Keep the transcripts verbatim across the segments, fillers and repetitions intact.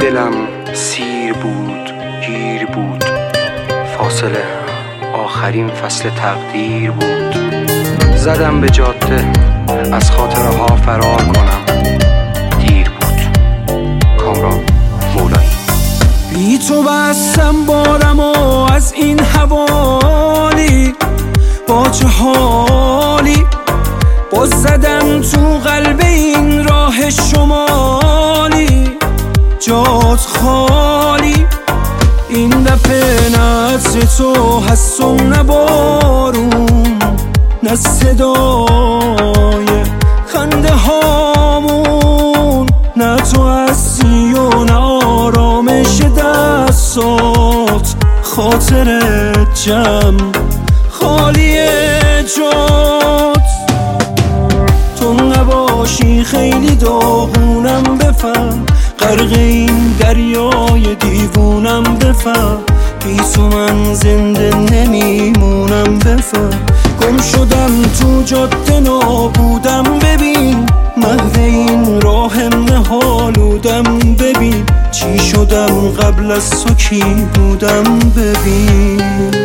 دلم سیر بود گیر بود، فاصله آخرین فصل تقدیر بود. زدم به جاده از خاطره ها فرار کنم، دیر بود. کامران مولایی. بی تو بستم بارم و از این حوالی، با چه حالی باز زدم تو قلب این راه شمالی. جات خالی این دفعه نه عطر تو هست و نه بارون، نه صدای خنده هامون، نه تو هستی و نه آرامش دستات. خاطرت جمع خالی جات، تو نباشی خیلی داغونم بفهم، غرق این دریای دیوونم بفهم. بی تو من زنده نمیمونم بفهم. گم شدم تو جاده نابودم ببین، محو این راهم نهالودم ببین. چی شدم قبل از تو کی بودم ببین.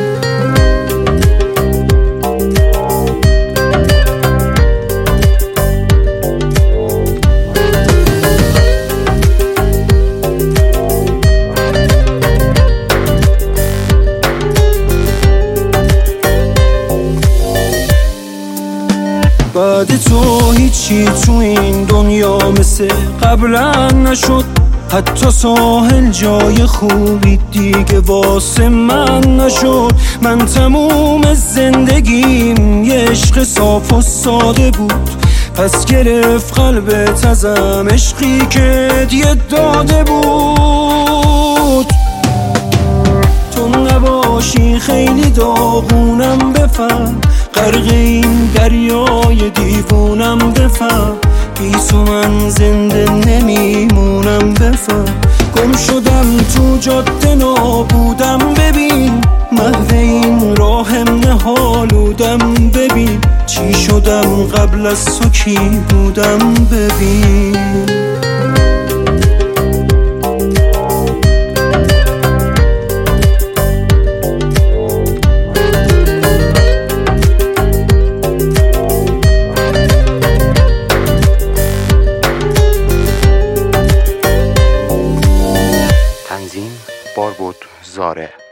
بعد تو هیچی تو این دنیا مثل قبلا نشد، حتی ساحل جای خوبی دیگه واسه من نشد. من تموم زندگیم یه عشق صاف و ساده بود، پس گرفت قلبت ازم عشقی که دیگه داده بود. تو نباشی خیلی داغونم بفهم، غرق این دریای دیوونم بفهم. بی تو من زنده نمیمونم بفهم. گم شدم تو جاده نابودم ببین، محو این راهم نهالودم ببین. چی شدم قبل از تو کی بودم ببین. تنظیم باربود زاره.